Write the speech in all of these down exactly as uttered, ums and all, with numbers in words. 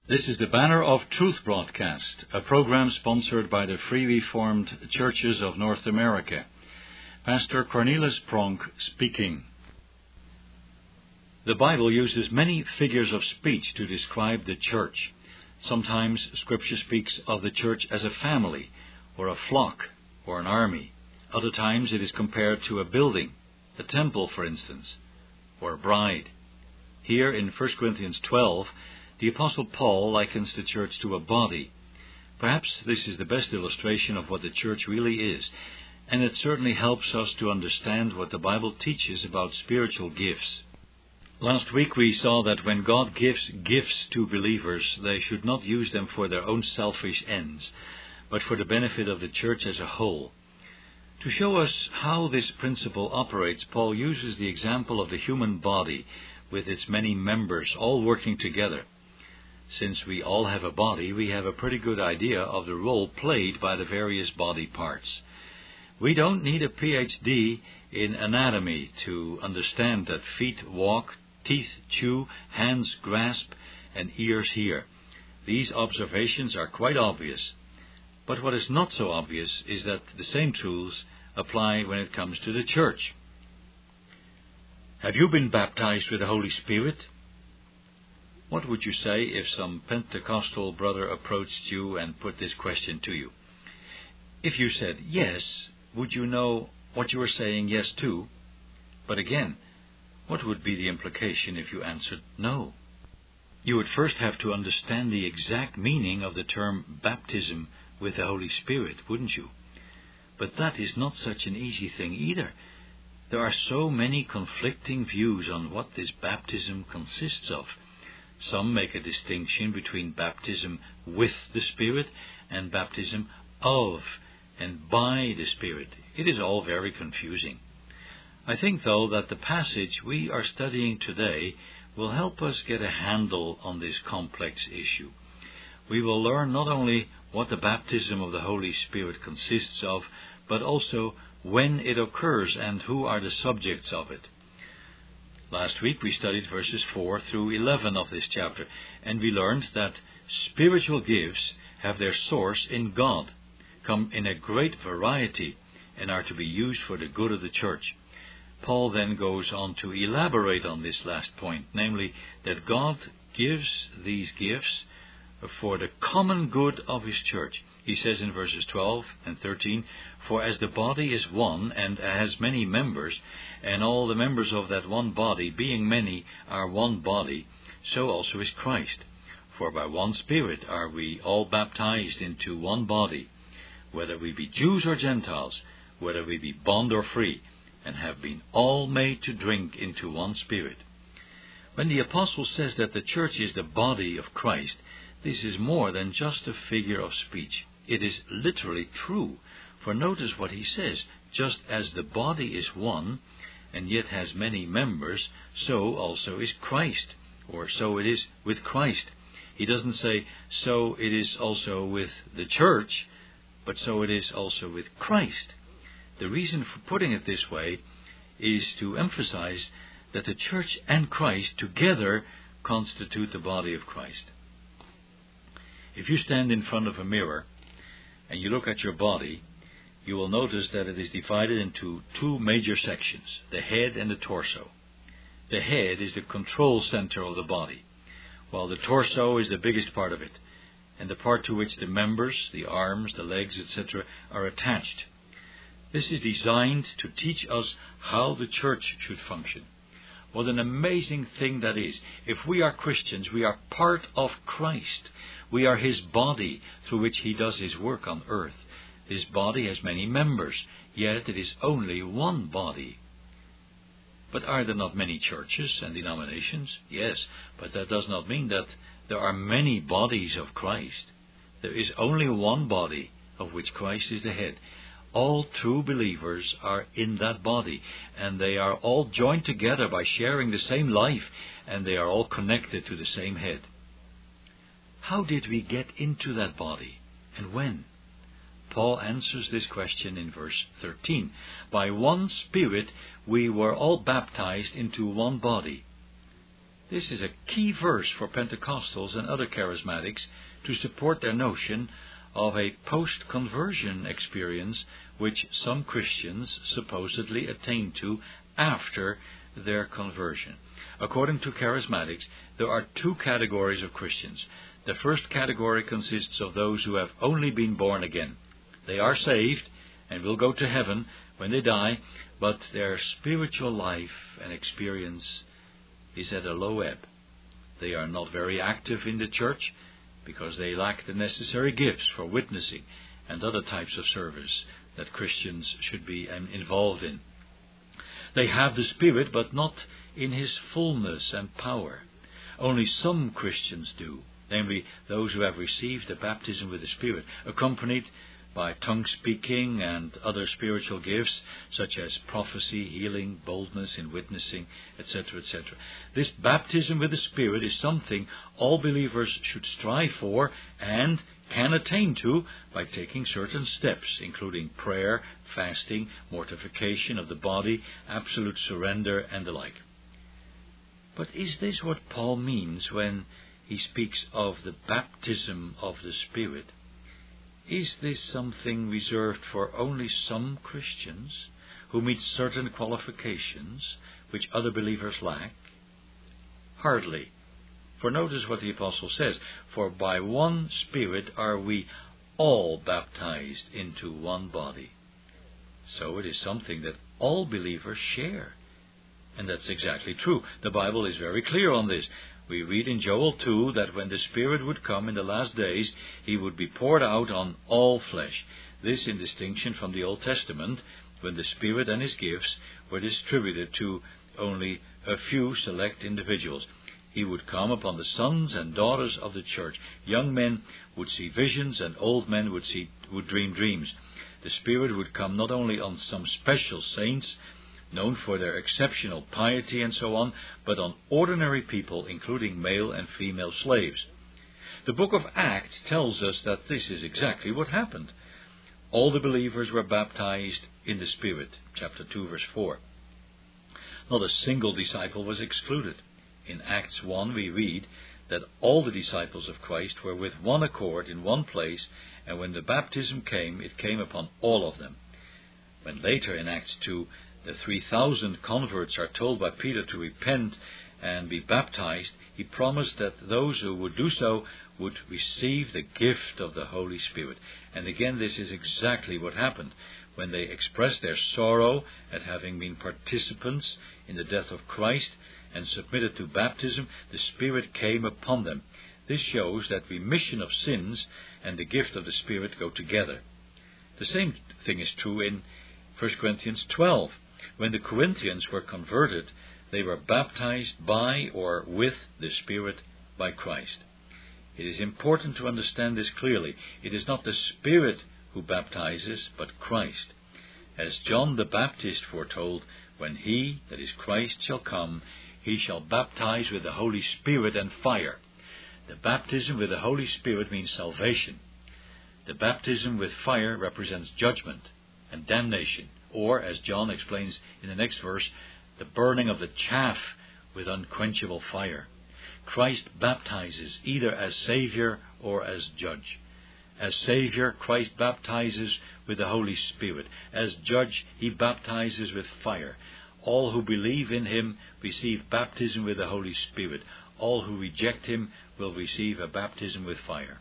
This is the Banner of Truth broadcast, a program sponsored by the Free Reformed Churches of North America. Pastor Cornelis Pronk speaking. The Bible uses many figures of speech to describe the church. Sometimes Scripture speaks of the church as a family, or a flock, or an army. Other times it is compared to a building, a temple, for instance, or a bride. Here in First Corinthians twelve, the Apostle Paul likens the church to a body. Perhaps this is the best illustration of what the church really is, and it certainly helps us to understand what the Bible teaches about spiritual gifts. Last week we saw that when God gives gifts to believers, they should not use them for their own selfish ends, but for the benefit of the church as a whole. To show us how this principle operates, Paul uses the example of the human body with its many members all working together. Since we all have a body, we have a pretty good idea of the role played by the various body parts. We don't need a P H D in anatomy to understand that feet walk, teeth chew, hands grasp, and ears hear. These observations are quite obvious. But what is not so obvious is that the same truths apply when it comes to the church. Have you been baptized with the Holy Spirit? What would you say if some Pentecostal brother approached you and put this question to you? If you said yes, would you know what you were saying yes to? But again, what would be the implication if you answered no? You would first have to understand the exact meaning of the term baptism with the Holy Spirit, wouldn't you? But that is not such an easy thing either. There are so many conflicting views on what this baptism consists of. Some make a distinction between baptism with the Spirit and baptism of and by the Spirit. It is all very confusing. I think, though, that the passage we are studying today will help us get a handle on this complex issue. We will learn not only what the baptism of the Holy Spirit consists of, but also when it occurs and who are the subjects of it. Last week we studied verses four through eleven of this chapter, and we learned that spiritual gifts have their source in God, come in a great variety, and are to be used for the good of the church. Paul then goes on to elaborate on this last point, namely that God gives these gifts for the common good of His church. He says in verses twelve and thirteen, "For as the body is one, and has many members, and all the members of that one body, being many, are one body, so also is Christ. For by one Spirit are we all baptized into one body, whether we be Jews or Gentiles, whether we be bond or free, and have been all made to drink into one Spirit." When the Apostle says that the church is the body of Christ, this is more than just a figure of speech. It is literally true. For notice what he says, just as the body is one, and yet has many members, so also is Christ, or so it is with Christ. He doesn't say, so it is also with the church, but so it is also with Christ. The reason for putting it this way is to emphasize that the church and Christ together constitute the body of Christ. If you stand in front of a mirror and you look at your body, you will notice that it is divided into two major sections, the head and the torso. The head is the control center of the body, while the torso is the biggest part of it, and the part to which the members, the arms, the legs, et cetera, are attached. This is designed to teach us how the church should function. What an amazing thing that is. If we are Christians, we are part of Christ. We are His body through which He does His work on earth. This body has many members, yet it is only one body. But are there not many churches and denominations? Yes, but that does not mean that there are many bodies of Christ. There is only one body of which Christ is the head. All true believers are in that body, and they are all joined together by sharing the same life, and they are all connected to the same head. How did we get into that body, and when? Paul answers this question in verse thirteen. By one Spirit we were all baptized into one body. This is a key verse for Pentecostals and other charismatics to support their notion of a post-conversion experience which some Christians supposedly attain to after their conversion. According to charismatics, there are two categories of Christians. The first category consists of those who have only been born again. They are saved and will go to heaven when they die, but their spiritual life and experience is at a low ebb. They are not very active in the church because they lack the necessary gifts for witnessing and other types of service that Christians should be involved in. They have the Spirit, but not in His fullness and power. Only some Christians do, namely those who have received the baptism with the Spirit, accompanied by tongue-speaking and other spiritual gifts, such as prophecy, healing, boldness in witnessing, et cetera, et cetera. This baptism with the Spirit is something all believers should strive for and can attain to by taking certain steps, including prayer, fasting, mortification of the body, absolute surrender, and the like. But is this what Paul means when he speaks of the baptism of the Spirit? Is this something reserved for only some Christians who meet certain qualifications which other believers lack? Hardly. For notice what the Apostle says, "For by one Spirit are we all baptized into one body." So it is something that all believers share. And that's exactly true. The Bible is very clear on this. We read in Joel two that when the Spirit would come in the last days, He would be poured out on all flesh. This in distinction from the Old Testament, when the Spirit and His gifts were distributed to only a few select individuals. He would come upon the sons and daughters of the church. Young men would see visions, and old men would see would dream dreams. The Spirit would come not only on some special saints, known for their exceptional piety and so on, but on ordinary people, including male and female slaves. The book of Acts tells us that this is exactly what happened. All the believers were baptized in the Spirit, chapter two, verse four. Not a single disciple was excluded. In Acts one we read that all the disciples of Christ were with one accord in one place, and when the baptism came, it came upon all of them. When later in Acts two, the three thousand converts are told by Peter to repent and be baptized, he promised that those who would do so would receive the gift of the Holy Spirit. And again, this is exactly what happened. When they expressed their sorrow at having been participants in the death of Christ and submitted to baptism, the Spirit came upon them. This shows that remission of sins and the gift of the Spirit go together. The same thing is true in First Corinthians twelve. When the Corinthians were converted, they were baptized by or with the Spirit by Christ. It is important to understand this clearly. It is not the Spirit who baptizes, but Christ. As John the Baptist foretold, when He, that is Christ, shall come, He shall baptize with the Holy Spirit and fire. The baptism with the Holy Spirit means salvation. The baptism with fire represents judgment and damnation, or, as John explains in the next verse, the burning of the chaff with unquenchable fire. Christ baptizes either as Savior or as Judge. As Savior, Christ baptizes with the Holy Spirit. As Judge, He baptizes with fire. All who believe in Him receive baptism with the Holy Spirit. All who reject Him will receive a baptism with fire.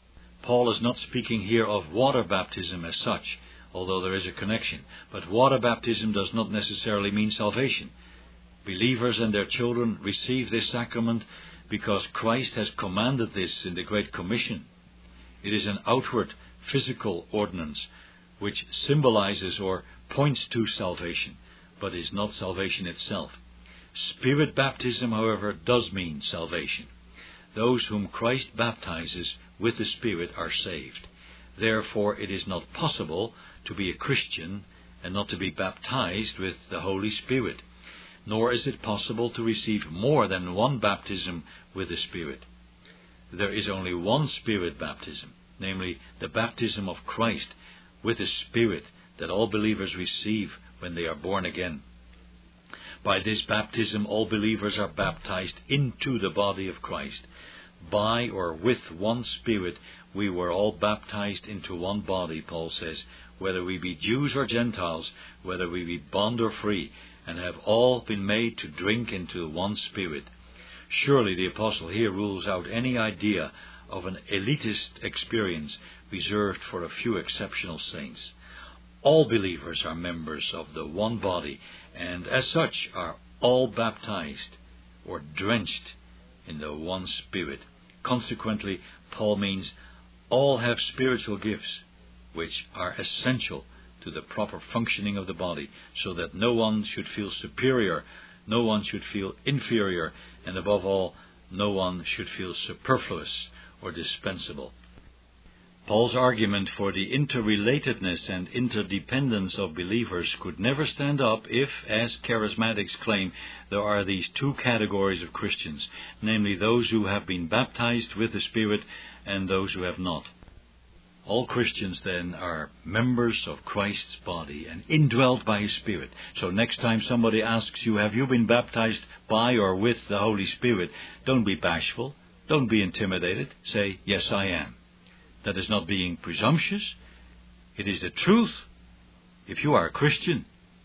Paul is not speaking here of water baptism as such, although there is a connection. But water baptism does not necessarily mean salvation. Believers and their children receive this sacrament because Christ has commanded this in the Great Commission. It is an outward, physical ordinance which symbolizes or points to salvation, but is not salvation itself. Spirit baptism, however, does mean salvation. Those whom Christ baptizes with the Spirit are saved. Therefore, it is not possible to be a Christian and not to be baptized with the Holy Spirit. Nor is it possible to receive more than one baptism with the Spirit. There is only one Spirit baptism, namely the baptism of Christ with the Spirit that all believers receive when they are born again. By this baptism, all believers are baptized into the body of Christ. By or with one Spirit, we were all baptized into one body, Paul says, whether we be Jews or Gentiles, whether we be bond or free, and have all been made to drink into one Spirit. Surely the apostle here rules out any idea of an elitist experience reserved for a few exceptional saints. All believers are members of the one body, and as such are all baptized or drenched in the one Spirit. Consequently, Paul means all have spiritual gifts, which are essential to the proper functioning of the body, so that no one should feel superior, no one should feel inferior, and above all, no one should feel superfluous or dispensable. Paul's argument for the interrelatedness and interdependence of believers could never stand up if, as charismatics claim, there are these two categories of Christians, namely those who have been baptized with the Spirit and those who have not. All Christians, then, are members of Christ's body and indwelt by His Spirit. So next time somebody asks you, have you been baptized by or with the Holy Spirit? Don't be bashful. Don't be intimidated. Say, yes, I am. That is not being presumptuous. It is the truth if you are a Christian.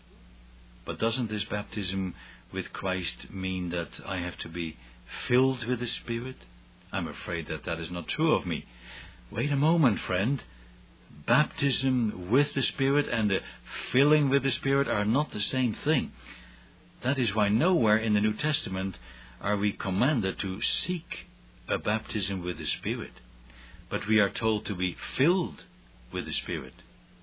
But doesn't this baptism with Christ mean that I have to be filled with the Spirit? I'm afraid that that is not true of me. Wait a moment, friend. Baptism with the Spirit and the filling with the Spirit are not the same thing. That is why nowhere in the New Testament are we commanded to seek a baptism with the Spirit, but we are told to be filled with the Spirit.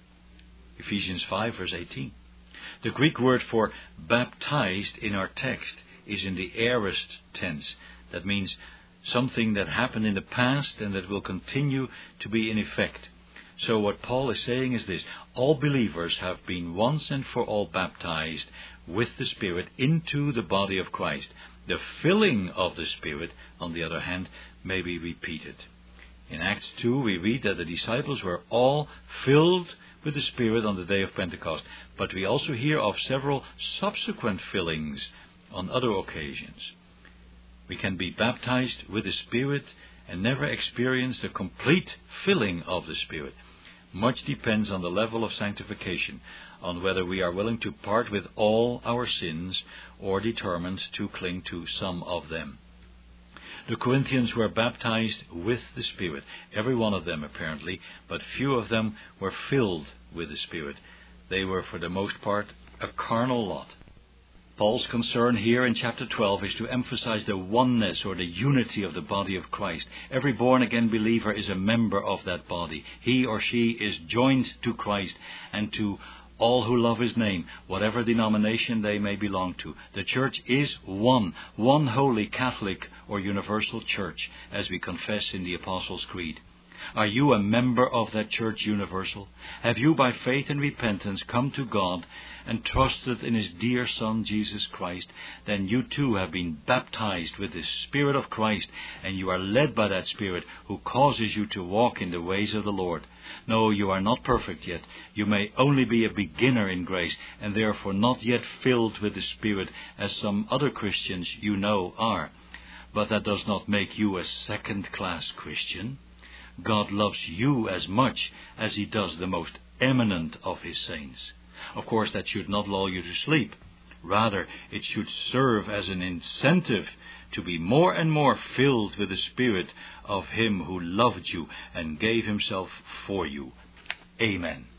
Ephesians five, verse eighteen. The Greek word for baptized in our text is in the aorist tense. That means something that happened in the past and that will continue to be in effect. So what Paul is saying is this: all believers have been once and for all baptized with the Spirit into the body of Christ. The filling of the Spirit, on the other hand, may be repeated. In Acts two, we read that the disciples were all filled with the Spirit on the day of Pentecost. But we also hear of several subsequent fillings on other occasions. We can be baptized with the Spirit and never experience the complete filling of the Spirit. Much depends on the level of sanctification, on whether we are willing to part with all our sins or determined to cling to some of them. The Corinthians were baptized with the Spirit, every one of them apparently, but few of them were filled with the Spirit. They were for the most part a carnal lot. Paul's concern here in chapter twelve is to emphasize the oneness or the unity of the body of Christ. Every born-again believer is a member of that body. He or she is joined to Christ and to all who love His name, whatever denomination they may belong to. The church is one, one holy Catholic or universal church, as we confess in the Apostles' Creed. Are you a member of that church universal? Have you by faith and repentance come to God and trusted in His dear Son, Jesus Christ? Then you too have been baptized with the Spirit of Christ, and you are led by that Spirit who causes you to walk in the ways of the Lord. No, you are not perfect yet. You may only be a beginner in grace, and therefore not yet filled with the Spirit as some other Christians you know are. But that does not make you a second-class Christian. God loves you as much as He does the most eminent of His saints. Of course, that should not lull you to sleep. Rather, it should serve as an incentive to be more and more filled with the Spirit of Him who loved you and gave Himself for you. Amen.